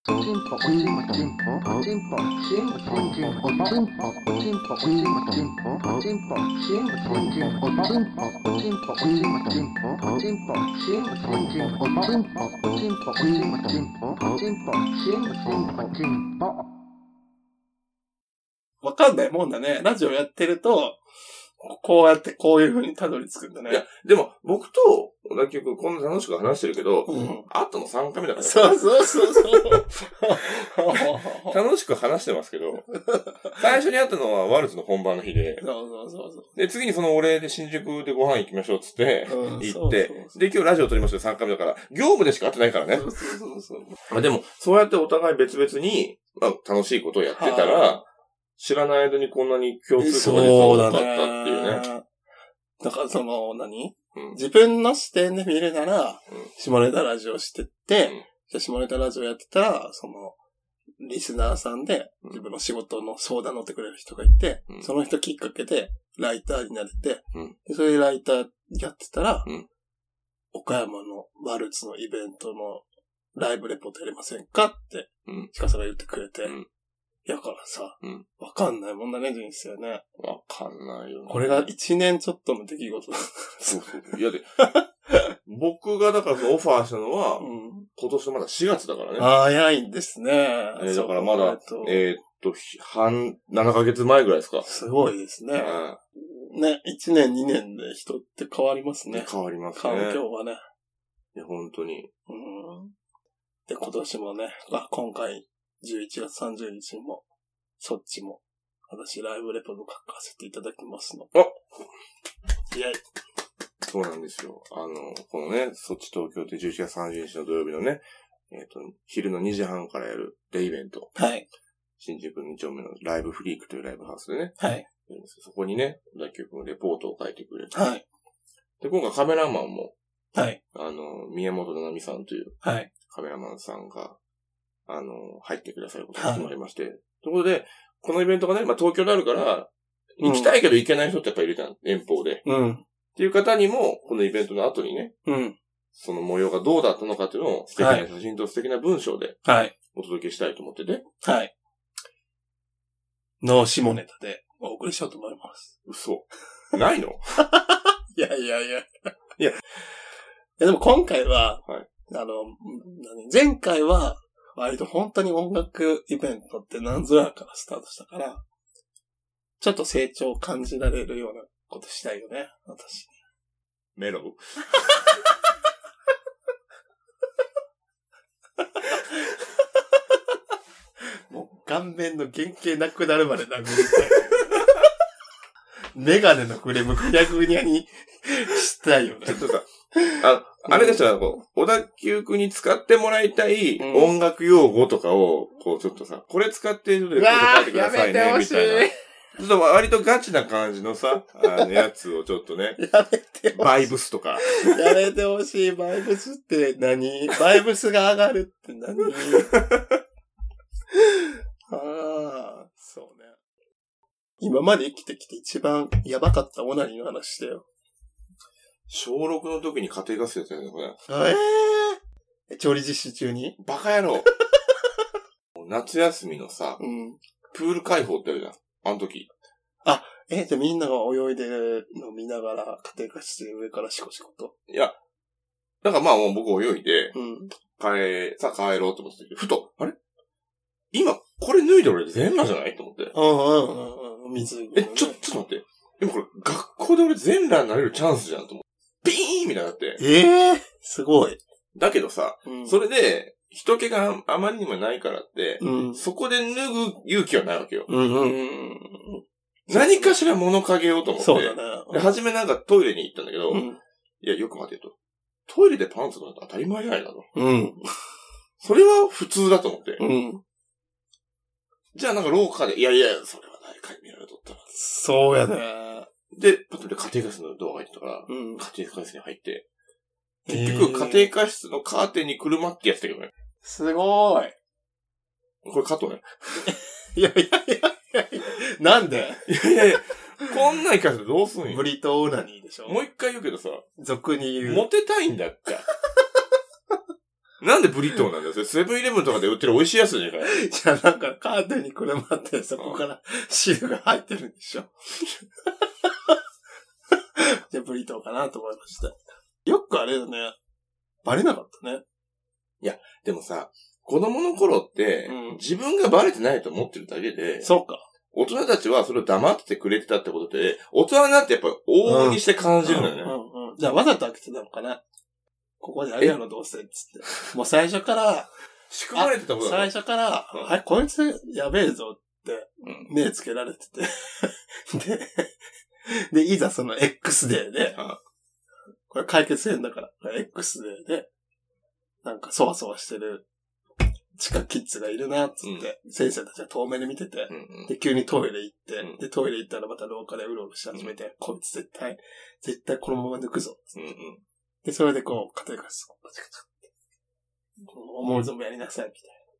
わかんないもんだね。ラジオやってると、こうやってこういう風にたどり着くんだね。 いや、でも、僕と小田急くんこんな楽しく話してるけど、後の3回目だから。 そう。 楽しく話してますけど、最初に会ったのはワルツの本番の日で、 そう。 で、次にそのお礼で新宿でご飯行きましょうっつって、行って、で、今日ラジオ撮りましょう3回目だから、業務でしか会ってないからね。そう。でも、そうやってお互い別々に、楽しいことをやってたら、知らない間にこんなに共通項が多かったっていうね。 だから自分の視点で見るなら、下ネタラジオしてって、じゃあ下ネタラジオやってたら、リスナーさんで自分の仕事の相談乗ってくれる人がいて、その人きっかけでライターになれて、でそれでライターやってたら、岡山のワルツのイベントのライブレポートやりませんかって、ひかさが言ってくれて、やからさ、わかんないもんだね、人生ね。 わかんないよね。 これが1年ちょっとの出来事だ。 そう。いやで、僕がだからオファーしたのは、今年まだ4月だからね。 早いんですね。 だからまだ、7ヶ月前ぐらいですか。 すごいですね。ね、1年2年で人って変わりますね。 変わりますね。 環境はね。 いや、本当に。 で、今年もね、今回、11月30日も、そっちも、私ライブレポート書かせていただきますの。イェイ。 そうなんですよ。このね、そっち東京って11月30日の土曜日のね、昼の2時半からやるデイベント。 はい。 新宿2丁目のライブフリークというライブハウスでね。 はい。 そこにね、小田急くんのレポートを書いてくれて。 はい。 で、今回カメラマンも、 はい。 宮本七海さんという、 はい。 カメラマンさんが、入ってくださることが決まりまして。ということで、このイベントがね、東京であるから、行きたいけど行けない人ってやっぱりいるじゃん、遠方で。っていう方にも、このイベントの後にね、その模様がどうだったのかっていうのを、素敵な写真と素敵な文章で、お届けしたいと思ってて。 はい。の下ネタでお送りしようと思います。 嘘。ないのいや。でも今回は、前回は、割と本当に音楽イベントって何ぞやからスタートしたから、ちょっと成長を感じられるようなことしたいよね、私。 メロもう顔面の原型なくなるまで殴りたい。メガネのフレームぐにゃぐにゃにしたいよね。 ちょっとさ、あれですよ、小田急くんに使ってもらいたい音楽用語とかを、ちょっとさ、これ使ってレポート書いてくださいね、みたいな。ちょっと割とガチな感じのさ、やつをちょっとね。 やめてほしい。 バイブスとか。 やめてほしい。バイブスって何？バイブスが上がるって何？そうね。今まで生きてきて一番やばかったオナニーの話してよ。 小6の時に家庭ガスやったよね、これ。 調理実習中に？ バカ野郎。夏休みのさ、プール開放ってあるじゃん。あの時。 じゃあみんなが泳いでるの見ながら家庭科室で上からシコシコと。 いや、だからもう僕泳いで、帰ろうと思ってたけど、ふと、あれ今、これ脱いで俺全裸じゃないと思って。 水着、 ちょっと待って。でもこれ、学校で俺全裸になれるチャンスじゃんと思って。ビーンみたいになって。 すごい。 だけどさ、それで、人気があまりにもないからって、そこで脱ぐ勇気はないわけよ。何かしら物陰ようと思って。 そうだね。 初めなんかトイレに行ったんだけど、いや、よく待てと。トイレでパンツなんて当たり前じゃないなと。それは普通だと思って。じゃあなんか廊下で、いや、それは誰かに見られとったら。 そうやね。 で、パッと家庭科室のドアが入ってたから、家庭科室に入って、結局家庭科室のカーテンに車ってやってたけどね。 すごーい。 これカットね。 いや。なんで？ いや、こんなん行かせてどうすんよ。 ブリトーオナニーでしょ？ もう一回言うけどさ、 俗に言う。 モテたいんだって。 なんでブリトーなんだよ。セブンイレブンとかで売ってる美味しいやつじゃねえかよ。 じゃあなんかカーテンにくるまってそこから汁が入ってるんでしょ。じゃあブリトーかなと思いました。よくあれだね。バレなかったね。 いや、でもさ、子供の頃って、自分がバレてないと思ってるだけで、 そうか。 大人たちはそれを黙っててくれてたってことで、大人になってやっぱり往々にして感じるのよね。 じゃあわざと開けてたのかな。ここであれやろどうせっつって。もう最初から、 仕組まれてたことだ最初から、はい、こいつやべえぞって、目つけられてて。で、いざその X デーで、これ解決編だから、X デーで、なんかそわそわしてる地下キッズがいるな、つって、先生たちは遠目で見てて、で、急にトイレ行って、で、トイレ行ったらまた廊下でうろうろし始めて、こいつ絶対このまま抜くぞ、つって。で、それでこう、家庭科室をカチカチって、思う存分やりなさい、み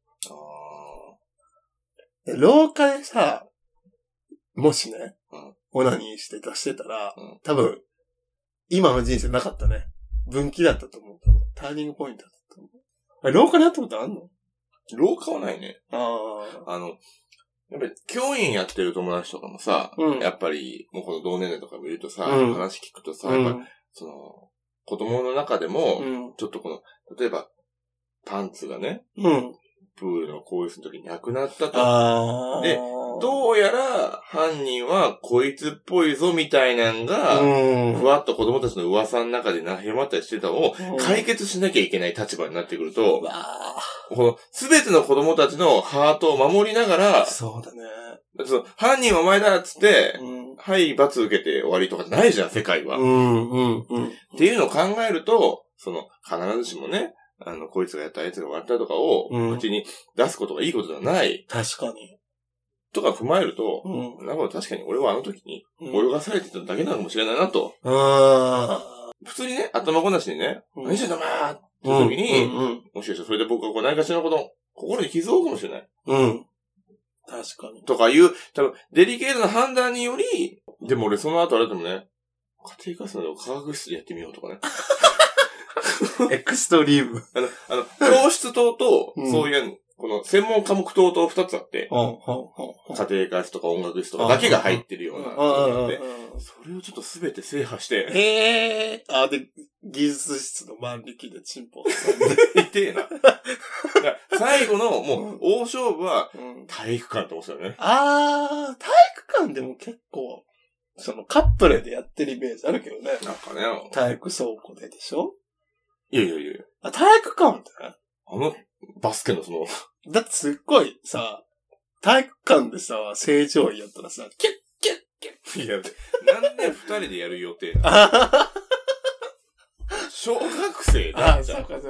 たいな。で、廊下でさ、もしね、オナニーして出してたら、多分、今の人生なかったね。分岐だったと思う。多分ターニングポイントだったと思う。あれ、廊下でやったことあんの？ 廊下はないね。やっぱり教員やってる友達とかもさ、やっぱりもうこの同年齢とか見るとさ、話聞くとさ、やっぱその子供の中でも、ちょっとこの、例えばパンツがね、プールの更衣室の時になくなったと。で、どうやら犯人はこいつっぽいぞみたいなんが、ふわっと子供たちの噂の中で広まったりしてたのを解決しなきゃいけない立場になってくると、この全ての子供たちのハートを守りながら、 そうだね。 その犯人はお前だっつって、はい、罰受けて終わりとかじゃないじゃん、世界は。っていうのを考えると、その、必ずしもね、こいつがやった、あいつが割ったとかを、口に出すことがいいことではない。 確かに。 とか踏まえると、なるほど、確かに俺はあの時に、泳がされてただけなのかもしれないなと。普通にね、頭ごなしにね、何してんだお前って言う時に、もしかしたらそれで僕は何かしらのこと、心に傷を負うかもしれない。 確かに。 とかいう、多分、デリケートな判断により、でも俺その後あれでもね、家庭科室の科学室でやってみようとかね。 エクストリーム。 教室棟と、そういう、この専門科目棟と2つあって、家庭科室とか音楽室とかだけが入ってるような。それをちょっとすべて制覇して。 で、技術室の万力でチンポさん痛えな。最後の、もう、大勝負は、体育館って思うんですよね。 体育館でも結構、そのカップルでやってるイメージあるけどね。 なんかね。 体育倉庫ででしょ？ いや。 体育館ってバスケのその。 だってすっごいさ、体育館でさ、正常位やったらさ、キュッキュッキュッ。 いや、なんで二人でやる予定なの？小学生だ。 そうか。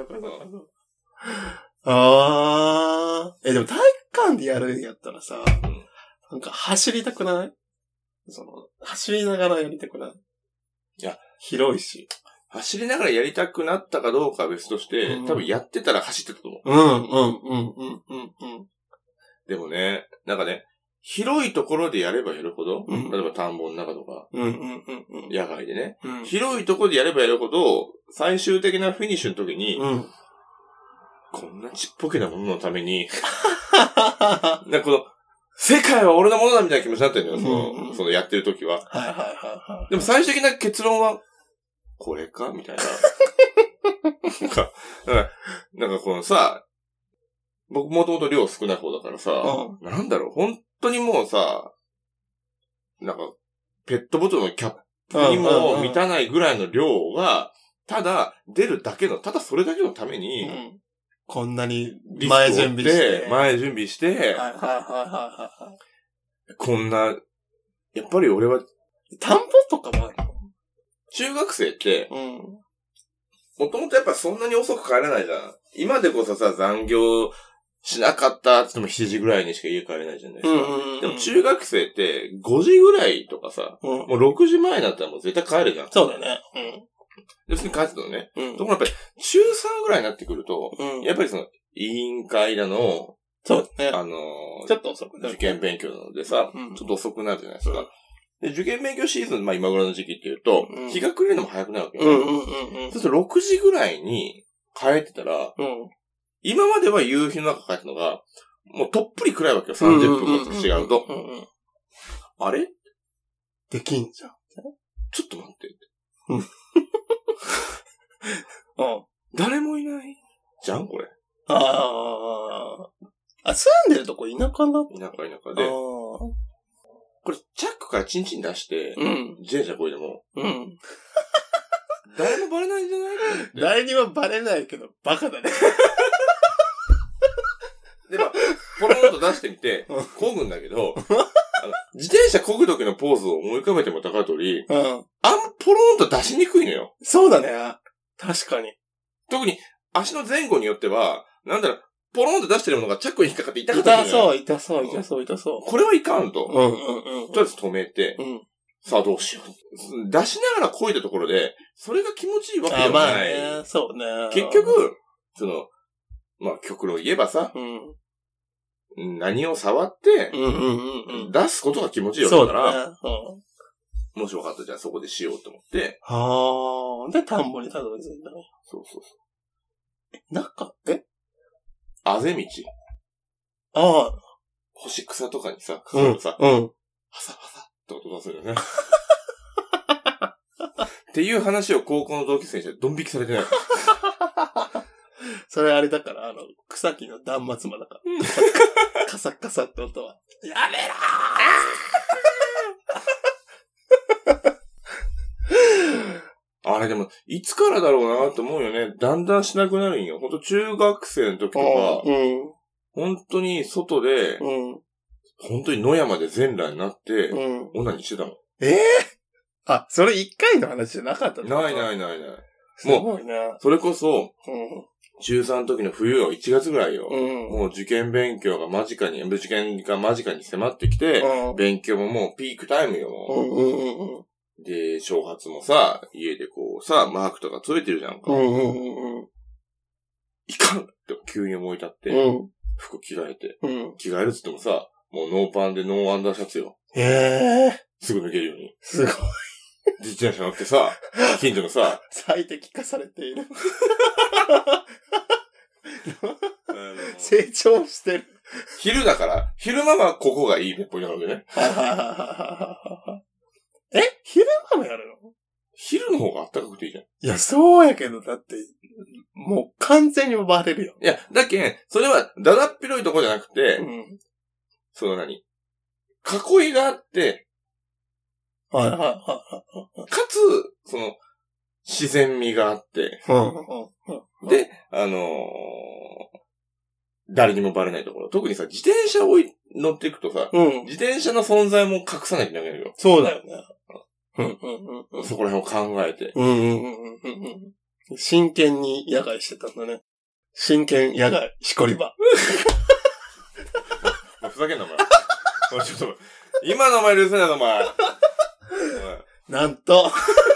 でも体育館でやるんやったらさ、なんか走りたくない？走りながらやりたくない？ いや、 広いし。 走りながらやりたくなったかどうかは別として、多分やってたら走ってたと思う。でもね、なんかね、広いところでやればやるほど、例えば田んぼの中とか、野外でね、広いところでやればやるほど、最終的なフィニッシュの時に、こんなちっぽけなもののために、なんかこの、世界は俺のものだみたいな気持ちになってるのよ、そのやってる時は。でも最終的な結論は、これかみたいな。なんかこのさ、僕もともと量少ない方だからさ、なんだろう、本当にもうさ、なんか、ペットボトルのキャップにも満たないぐらいの量が、ただ出るだけの、ただそれだけのために、 こんなに前準備して、 こんな、やっぱり俺は、 田んぼとかもあるの？ 中学生って、もともとやっぱそんなに遅く帰らないじゃん。今でこそさ、残業しなかったって言っても7時ぐらいにしか家帰れないじゃないですか。でも中学生って5時ぐらいとかさ、もう6時前になったらもう絶対帰るじゃん。 そうだね。 で、普通に帰ってたのね。ところやっぱり中3ぐらいになってくると、やっぱりその委員会だの、 そうね。ちょっと遅くなる。 受験勉強なのでさ、ちょっと遅くなるじゃないですか。で、受験勉強シーズン、今頃の時期っていうと、日が暮れるのも早くなるわけよ。そうすると6時ぐらいに帰ってたら、 今までは夕日の中帰ったのが、もうとっぷり暗いわけよ、30分も違うと。あれできんじゃん。 ちょっと待って。誰もいないじゃんこれ。 住んでるとこ田舎だ。 田舎で。これ、チャックからチンチン出して、自転車こいでも、誰もバレないんじゃない誰にもバレないけど、バカだね。 で、ポロンと出してみて、漕ぐんだけど、自転車漕ぐ時のポーズを思い浮かべても高い通り、ポロンと出しにくいのよ。 そうだね。確かに。 特に、足の前後によっては、ポロンと出してるものがチャックに引っかかって痛かったんじゃない？ 痛そう。 これはいかんと。とりあえず止めて、さあどうしよう。出しながら漕いだところで、それが気持ちいいわけではない。 まあね、そうね。 結局、極論言えばさ、何を触って、出すことが気持ちいいわけだから、もし分かったらじゃあそこでしようと思って。 で、田んぼにたどり着いたの。 そう。 あぜ道。干し草とかにさ、ハサハサって音がするよね。っていう話を高校の同級生にしてドン引きされてない。 それあれだから、草木の断末魔だから。カサッカサって音は。やめろあれでも、いつからだろうなと思うよね。だんだんしなくなるんよ。ほんと中学生の時とか、本当に外で、本当に野山で全裸になって、オナニーしてたもん。 それ一回の話じゃなかったの？ ない。 すごいね。 それこそ、中3の時の冬よ、1月ぐらいよ。もう受験勉強が受験が間近に迫ってきて、勉強ももうピークタイムよ。で、正発もさ、家でこうさ、マークとかついてるじゃんか。いかんって急に思い立って、服着替えて、着替えるっつってもさ、もうノーパンでノーアンダーシャツよ。すぐ脱げるように。 すごい。 自転車乗ってさ、近所のさ、 最適化されている。成長してる。 昼だから、昼間はここがいいねっぽいなのでね。 昼間もやるの？ 昼の方が暖かくていいじゃん。 いや、そうやけど、だって、もう完全にバレるよ。 いや、だけん、それはだだっ広いとこじゃなくて、囲いがあって、かつ、自然味があって、で、誰にもバレないところ。特にさ、自転車を乗っていくとさ、自転車の存在も隠さなきゃいけないよ。 そうだよね。 そこら辺を考えて。 真剣に野外してたんだね。真剣野外、しこり場。 ふざけんな、お前。ちょっと、今のお前許せないぞ、お前。 なんと、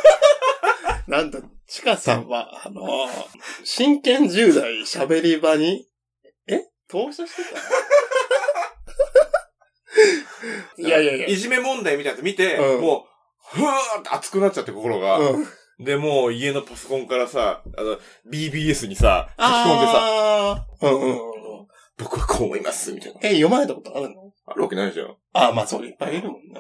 ちかさんは、真剣10代喋り場に、投射してたいや。 いじめ問題みたいなやつ見て、もう、ふわーって熱くなっちゃって心が。で、もう家のパソコンからさ、BBS にさ、書き込んでさ、僕はこう思います、みたいな。 読まれたことあるの？ あるわけないじゃん。 まあそういっぱいいるもんね。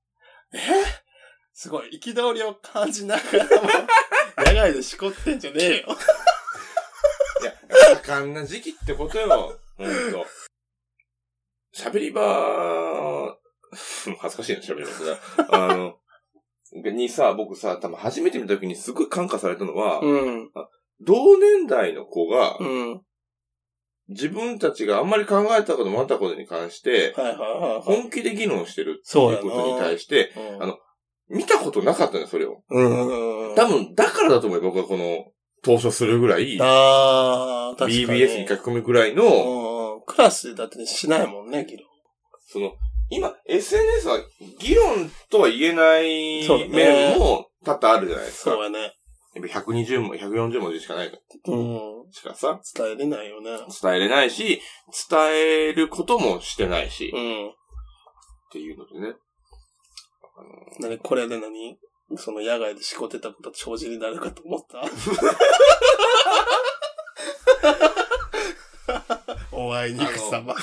すごい、憤りを感じながらも、野外でしこってんじゃねえよ。 いや、多感な時期ってことよ。ほんと。喋り場、恥ずかしいな、喋り場にさ、僕さ、多分初めて見た時にすごい感化されたのは、同年代の子が、自分たちがあんまり考えたこともあったことに関して、本気で議論してるっていうことに対して、見たことなかったね、それを。多分、だからだと思うよ、僕はこの、投書するぐらい、BBS に書き込むぐらいの、 クラスでだってしないもんね、議論。 今、SNS は議論とは言えない面も多々あるじゃないですか。 そうやね。 120文、140文字しかないから。しかさ。 伝えれないよね。 伝えれないし、伝えることもしてないし。っていうのでね。 これで野外でしこってたこと帳尻になるかと思ったお会いに行く様。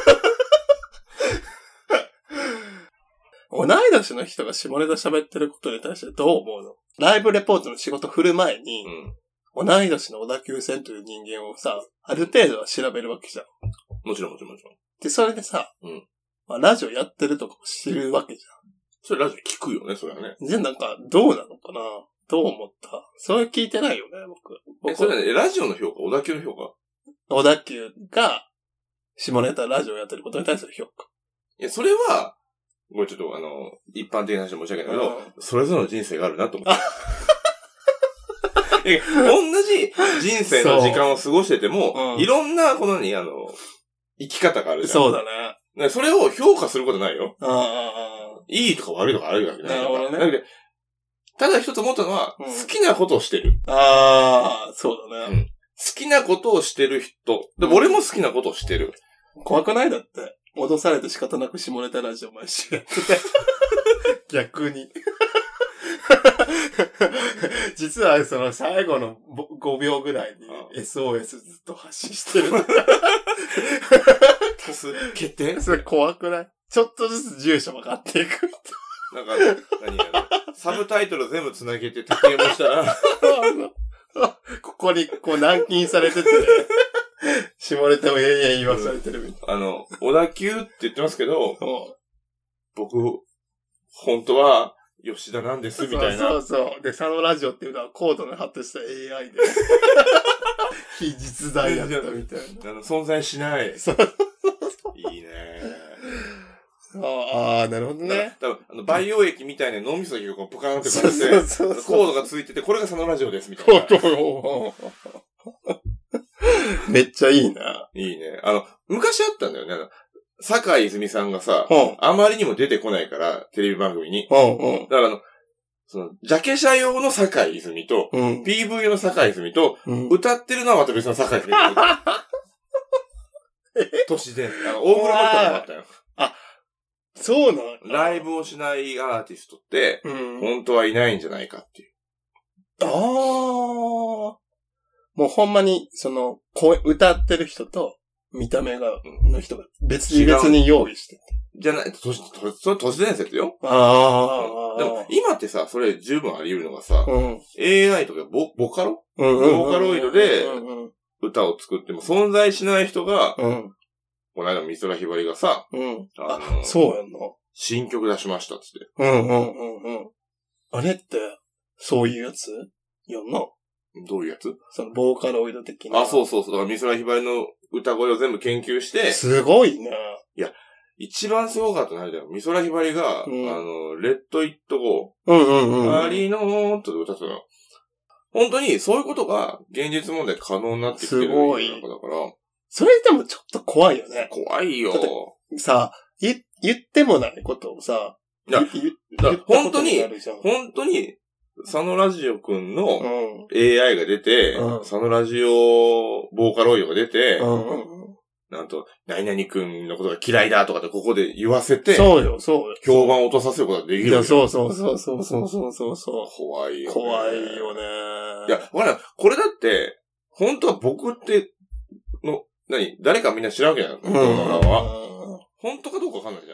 同い年の人が下ネタ喋ってることに対してどう思うの？ライブレポートの仕事振る前に、同い年の小田急線という人間をさ、ある程度は調べるわけじゃん。 もちろん。 で、それでさ、まあ、ラジオやってるとかも知るわけじゃん。 それラジオ聞くよね、それはね。 じゃあなんか、どうなのかな？どう思った？それ聞いてないよね、僕。 それはね、ラジオの評価、小田急の評価？ 小田急が、下ネタラジオやってることに対する評価。 いや、それは、もうちょっと一般的な話で申し訳ないけど、それぞれの人生があるなと思って。同じ人生の時間を過ごしてても、いろんな、生き方があるじゃん。 そうだね。 それを評価することないよ。いいとか悪いとかあるわけない。なるほどね。だけど、ただ一つ思ったのは、好きなことをしてる。そうだね。好きなことをしてる人。でも俺も好きなことをしてる。 怖くない？だって。脅されて仕方なく下ネタラジオ毎週やってて。逆に。実はその最後の5秒ぐらいに SOS ずっと発信してる。 決定？ それ怖くない？ちょっとずつ住所分かっていく。 なんか、サブタイトル全部つなげて竹山したら、 ここにこう軟禁されてて、下ネタを延々言わされてるみたいな。 小田急って言ってますけど、僕、本当は吉田なんです、みたいな。そう。 で、佐野ラジオっていうのは高度な発達した AI で、非実在だったみたいな。 存在しない。いいね。 ああ、なるほどね。 多分、培養液みたいな脳みそがポカーンって感じで、コードがついてて、これが佐野ラジオです、みたいな。 めっちゃいいな。 いいね。昔あったんだよね。坂井泉さんがさ、あまりにも出てこないから、テレビ番組に。だからジャケ写用の坂井泉と、PV 用の坂井泉と、歌ってるのはまた別の坂井泉。都市伝説。大黒摩季とかもあったよ。 そうなの？ ライブをしないアーティストって、本当はいないんじゃないかっていう。 もうほんまに、歌ってる人と、見た目の人が別に用意してて。 じゃない、都市伝説よ。でも、今ってさ、それ十分あり得るのがさ、AI とかボカロイドで、歌を作っても存在しない人が、この間美空ひばりがさ、 そうやんな。 新曲出しましたっつって。 あれって、そういうやつやんな。 どういうやつ？ ボーカロイド的な。 そう。だから美空ひばりの歌声を全部研究して。 すごいね。 いや、一番すごかったのはあれだよ。美空ひばりが、レッド・イット・ゴー。ありのーっと歌ってたの。本当にそういうことが現実問題可能になってきてる。すごい。だから。それでもちょっと怖いよね。 怖いよ。 さ、言ってもないことをさ、 本当に、佐野ラジオくんの AI が出て、佐野ラジオボーカロイドが出て、なんと、何々くんのことが嫌いだとかってここで言わせて、 そうよ。 評判を落とさせることができる。いや、 そう。怖いよね。 怖いよね。いや、これだって、本当は僕って、誰かみんな知らんわけじゃん。本当かどうかわかんないじゃん。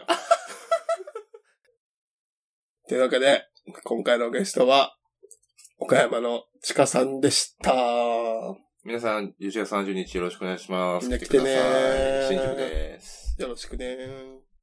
というわけで、今回のゲストは、岡山のちかさんでした。 皆さん、11月30日よろしくお願いします。 みんな来てねー。 新宿です。 よろしくねー。